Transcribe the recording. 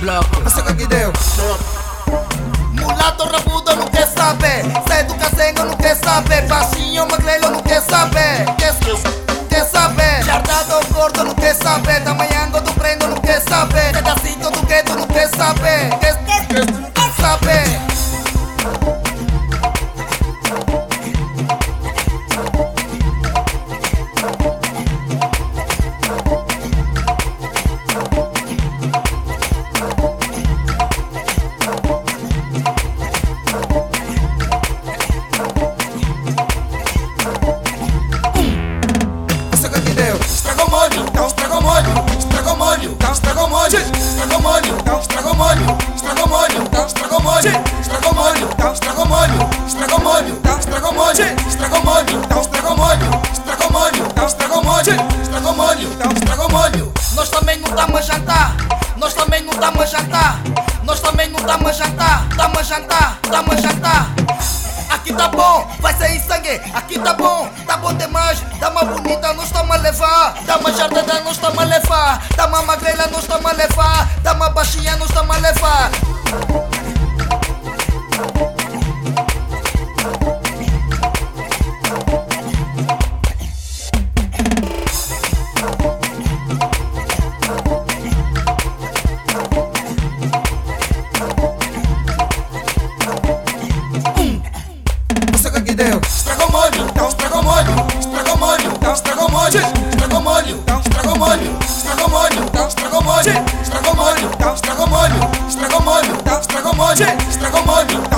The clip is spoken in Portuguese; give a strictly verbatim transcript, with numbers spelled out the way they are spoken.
bloco. Você que que deu? Mulato rabudo não quer saber, cedo casengo não quer saber, baixinho magrelo não quer saber, quer, quer saber, jardado gordo não quer saber, tamanhango do prendo não quer saber, pedacito do gueto não quer saber, quer, quer, quer saber. Estragou molho, estragou molho, estragou molho, estragou molho, estragou molho, estragou molho, estragou molho, estragou molho, estragou molho, estragou molho, estragou molho, estragou molho, estragou molho, estragou molho, estragou molho, estragou molho, estragou molho, estragou molho. Nós também não damos a jantar, nós também não damos a jantar, nós também não damos a jantar, damos a jantar, damos a jantar. Aqui tá bom, vai sair sangue. Aqui tá bom, tá bom demais. Dama bonita, nós estamos a levar. Dama jardada, nós estamos a levar. Dama magrela, nós estamos a levar. Dama baixinha, nós estamos a levar. Estragou molho, estragou molho, estragou molho, estragou molho, estragou molho, estragou molho, estragou molho, estragou molho, estragou molho, estragou molho, estragou molho, estragou molho, estragou molho.